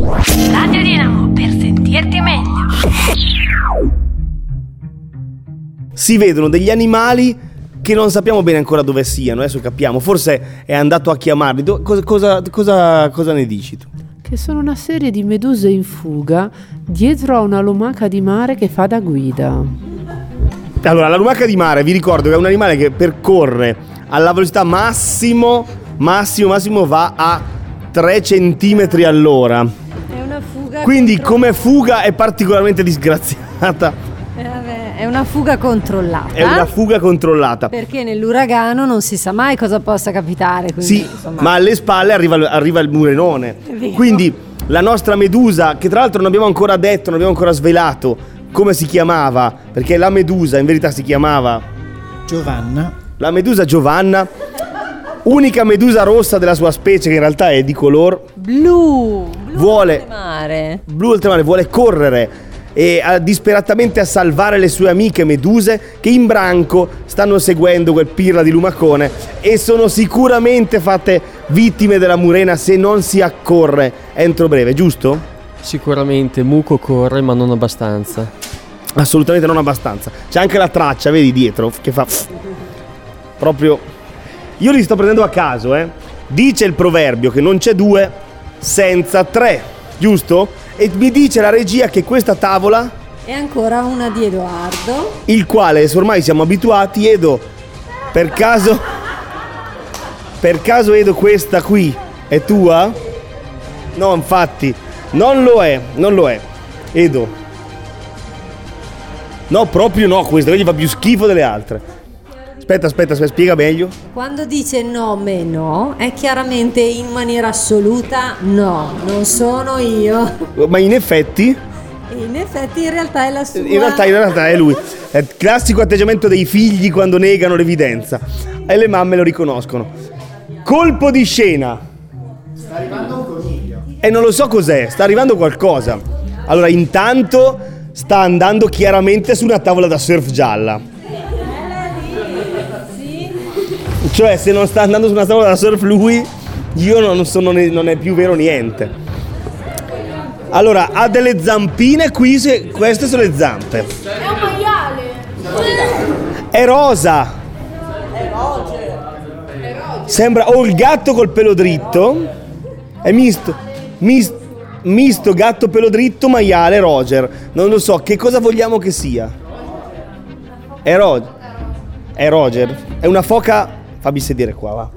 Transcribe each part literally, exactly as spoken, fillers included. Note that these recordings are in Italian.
Radio Dinamo, per sentirti meglio. Si vedono degli animali che non sappiamo bene ancora dove siano, adesso capiamo, forse è andato a chiamarli. Do- cosa, cosa, cosa, cosa ne dici tu? Che sono una serie di meduse in fuga dietro a una lumaca di mare che fa da guida. Allora, la lumaca di mare, vi ricordo che è un animale che percorre alla velocità massimo, massimo, massimo va a tre centimetri all'ora. È una fuga. Quindi contro... come fuga è particolarmente disgraziata. Eh, vabbè, è una fuga controllata. È una fuga controllata. Perché nell'uragano non si sa mai cosa possa capitare. Quindi, Sì, insomma... ma alle spalle arriva, arriva il murenone. Quindi la nostra medusa, che tra l'altro non abbiamo ancora detto, non abbiamo ancora svelato come si chiamava, perché la medusa in verità si chiamava Giovanna. La medusa Giovanna, unica medusa rossa della sua specie, che in realtà è di color blu, blu vuole oltremare. Blu oltremare, vuole correre e a, disperatamente a salvare le sue amiche meduse che in branco stanno seguendo quel pirla di lumacone e sono sicuramente fatte vittime della murena se non si accorre entro breve, giusto? Sicuramente Muco corre, ma non abbastanza. Assolutamente non abbastanza. C'è anche la traccia, vedi, dietro, che fa proprio. Io li sto prendendo a caso, eh. Dice il proverbio che non c'è due senza tre, giusto? E mi dice la regia che questa tavola E ancora una di Edoardo, il quale ormai siamo abituati. Edo, per caso per caso Edo, questa qui è tua? No, infatti non lo è, non lo è. Edo, no, proprio no, questa gli fa più schifo delle altre. Aspetta, aspetta, aspetta, spiega meglio. quando dice no me no, è chiaramente in maniera assoluta no, non sono io. Ma in effetti In effetti in realtà è la sua. In realtà, in realtà è lui. È il classico atteggiamento dei figli quando negano l'evidenza. E le mamme lo riconoscono. Colpo di scena. Sta arrivando un coniglio. E non lo so cos'è, sta arrivando qualcosa. Allora, intanto sta andando chiaramente su una tavola da surf gialla. Cioè, se non sta andando su una tavola da surf lui, io non sono, non è più vero niente. Allora, ha delle zampine qui, se, queste sono le zampe. È un maiale. È rosa. È Roger. Sembra o il gatto col pelo dritto. È misto. Misto, misto gatto pelo dritto, maiale, Roger. Non lo so, che cosa vogliamo che sia? È Roger. È Roger. È una foca. Fammi sedere qua, va.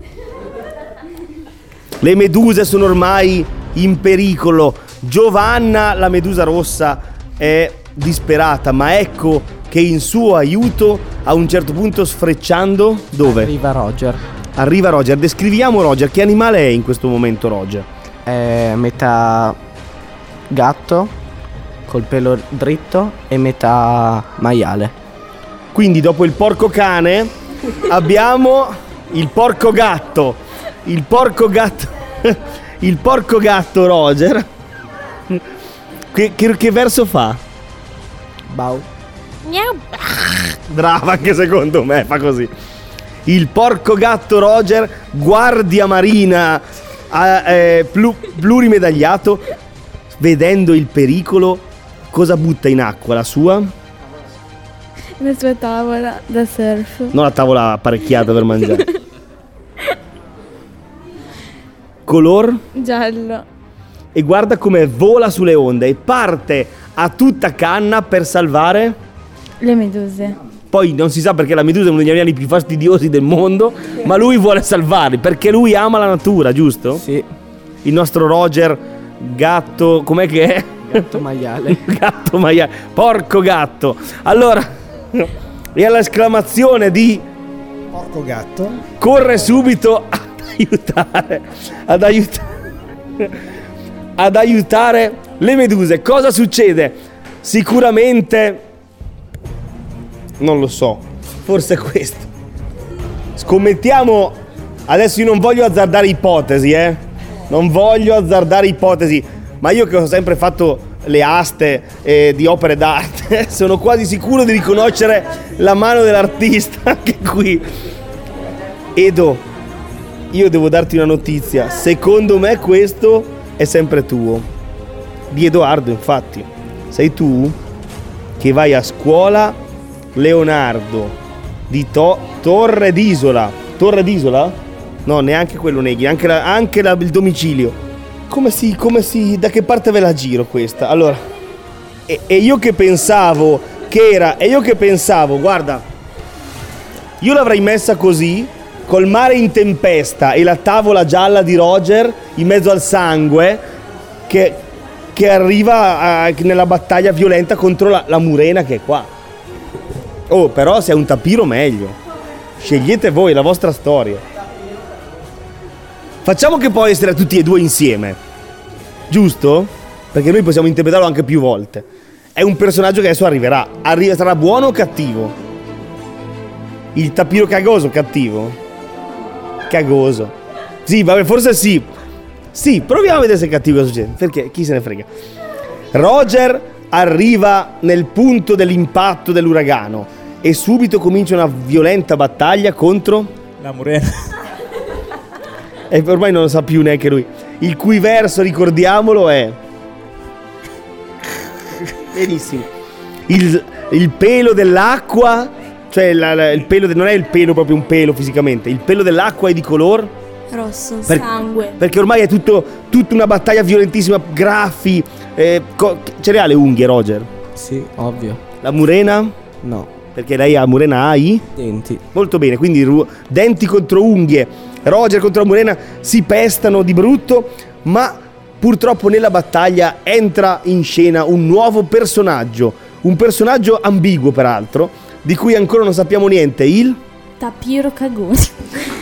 Le meduse sono ormai in pericolo. Giovanna, la medusa rossa, è disperata, ma ecco che in suo aiuto, a un certo punto sfrecciando, dove? Arriva Roger. Arriva Roger. Descriviamo Roger. Che animale è in questo momento Roger? È metà gatto col pelo dritto e metà maiale. Quindi dopo il porco cane abbiamo il porco gatto. Il porco gatto. Il porco gatto Roger. Che, che, che verso fa? Bau. Brava, anche secondo me fa così. Il porco gatto Roger, guardia marina eh, plu, plurimedagliato, vedendo il pericolo, cosa butta in acqua? La sua? La sua tavola da surf. Non la tavola apparecchiata per mangiare. Color? Giallo. E guarda come vola sulle onde e parte a tutta canna per salvare Le meduse. Poi non si sa perché la medusa è uno degli animali più fastidiosi del mondo, ma lui vuole salvarli perché lui ama la natura, giusto? Sì. Il nostro Roger, gatto, com'è che è? Gatto maiale. Gatto maiale, porco gatto. Allora, e all'esclamazione di porco gatto, corre subito ad aiutare, ad aiutare, ad aiutare le meduse. Cosa succede? Sicuramente, non lo so, forse è questo. Scommettiamo, adesso io non voglio azzardare ipotesi, eh. Non voglio azzardare ipotesi, ma io che ho sempre fatto le aste eh, di opere d'arte, sono quasi sicuro di riconoscere la mano dell'artista anche qui. Edo, io devo darti una notizia. Secondo me questo è sempre tuo. di Edoardo, infatti. Sei tu che vai a scuola Leonardo di to- Torre d'Isola. Torre d'Isola? No, neanche quello neghi, anche, la, anche la, il domicilio. Come si, come si, da che parte ve la giro questa? Allora, e, e io che pensavo che era, e io che pensavo, guarda, io l'avrei messa così, col mare in tempesta e la tavola gialla di Roger in mezzo al sangue che, che arriva a, nella battaglia violenta contro la, la Murena che è qua. Oh, però se è un tapiro meglio. Scegliete voi la vostra storia. Facciamo che può essere tutti e due insieme, giusto? Perché noi possiamo interpretarlo anche più volte. È un personaggio che adesso arriverà. Arri- sarà buono o cattivo? Il tapiro cagoso cattivo? Cagoso. Sì, vabbè, forse sì. Sì, proviamo a vedere se è cattivo cosa succede. Perché chi se ne frega. Roger arriva nel punto dell'impatto dell'uragano e subito comincia una violenta battaglia contro La Murena. E ormai non lo sa più neanche lui. Il cui verso, ricordiamolo, è benissimo. Il, il pelo dell'acqua, cioè la, la, il pelo de, non è il pelo proprio un pelo fisicamente. Il pelo dell'acqua è di color Rosso, per, sangue. Perché ormai è tutto tutta una battaglia violentissima. Graffi, eh, co- ce le ha le unghie, Roger? Sì, ovvio. La Murena? No, Perché lei ha Murena ha i denti. molto bene, quindi ru- denti contro unghie. Roger contro la Murena si pestano di brutto, ma purtroppo nella battaglia entra in scena un nuovo personaggio, un personaggio ambiguo peraltro, di cui ancora non sappiamo niente, il... Tapiro cagoso.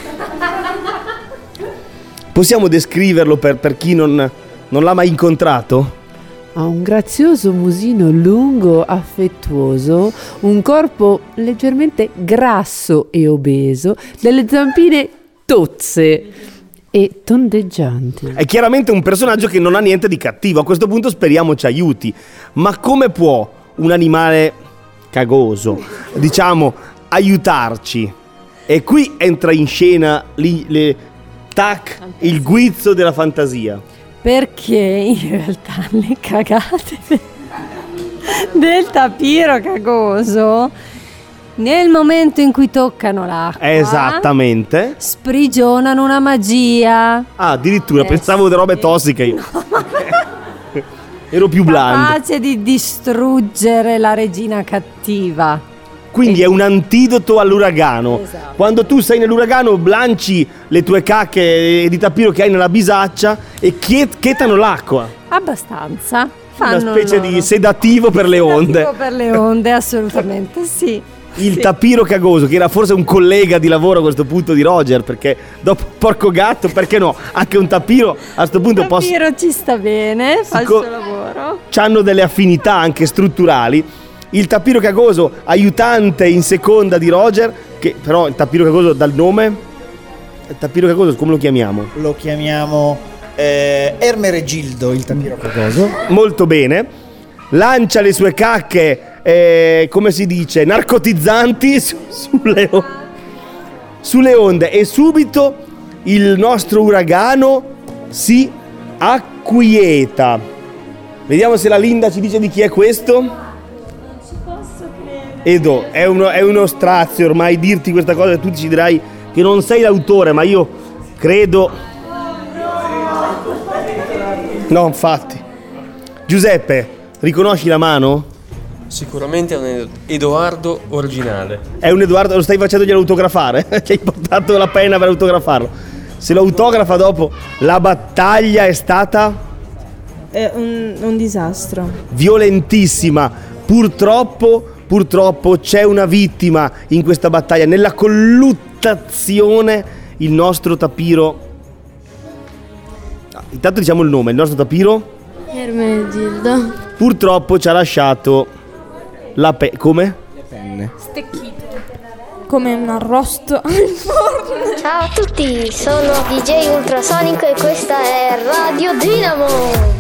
Possiamo descriverlo per, per chi non, non l'ha mai incontrato? Ha un grazioso musino lungo, affettuoso, un corpo leggermente grasso e obeso, delle zampine tozze e tondeggianti. È chiaramente un personaggio che non ha niente di cattivo, a questo punto speriamo ci aiuti. Ma come può un animale cagoso, diciamo, aiutarci? E qui entra in scena li, le, tac, il guizzo della fantasia. Perché in realtà le cagate del tapiro cagoso, nel momento in cui toccano l'acqua, Esattamente. sprigionano una magia. Ah, addirittura, Eh, pensavo di robe sì. tossiche io. Ero più blando. Capace di distruggere la regina cattiva. Quindi E- è un antidoto all'uragano. Esatto. Quando tu sei nell'uragano blanci le tue cacche di tapiro che hai nella bisaccia e chiet- chetano l'acqua. Abbastanza. Fanno Una specie loro. di sedativo per le onde. Sedativo per le onde, assolutamente sì. Il Sì. tapiro cagoso, che era forse un collega di lavoro a questo punto di Roger, perché dopo Porco Gatto, perché no? Anche un tapiro a questo punto Il può... tapiro ci sta bene, fa il co- suo lavoro. C'hanno delle affinità anche strutturali. Il tapiro cagoso, aiutante in seconda di Roger, che però il tapiro cagoso dal nome, il tapiro cagoso come lo chiamiamo? Lo chiamiamo eh, Ermeregildo, il tapiro cagoso. Molto bene. Lancia le sue cacche, eh, come si dice, narcotizzanti su- sulle, o- sulle onde e subito il nostro uragano si acquieta. Vediamo se la Linda ci dice di chi è questo. Edo, è uno, è uno strazio ormai dirti questa cosa e tu ci dirai che non sei l'autore, ma io credo... No, infatti. Giuseppe, riconosci la mano? Sicuramente è un Edoardo originale. È un Edoardo, lo stai facendo autografare? Ci hai portato la penna per autografarlo. Se lo autografa dopo, la battaglia è stata È un, un disastro. violentissima. Purtroppo, purtroppo c'è una vittima in questa battaglia. Nella colluttazione il nostro tapiro... Ah, intanto diciamo il nome, il nostro tapiro Ermenegildo. purtroppo ci ha lasciato la pe... come? Le penne. Stecchito. Come un arrosto al forno. Ciao a tutti, sono D J Ultrasonico e questa è Radio Dinamo.